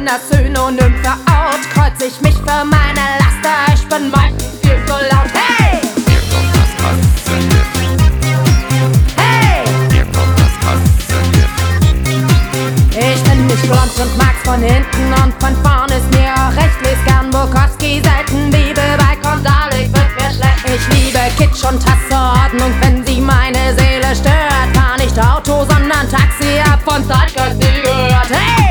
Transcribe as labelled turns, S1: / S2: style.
S1: das Synonym für out. Kreuz ich mich für meine Laster, ich bin meistens viel zu laut. Hey!
S2: Hier kommt das Kassengift.
S1: Hey!
S2: Hier kommt das Kassengift.
S1: Ich bin nicht blond und mag's von hinten und von vorn ist mir auch recht. Les gern Bukowski, Seitenliebe bei Kondalik wird mir schlecht. Ich liebe Kitsch und hasse Ordnung.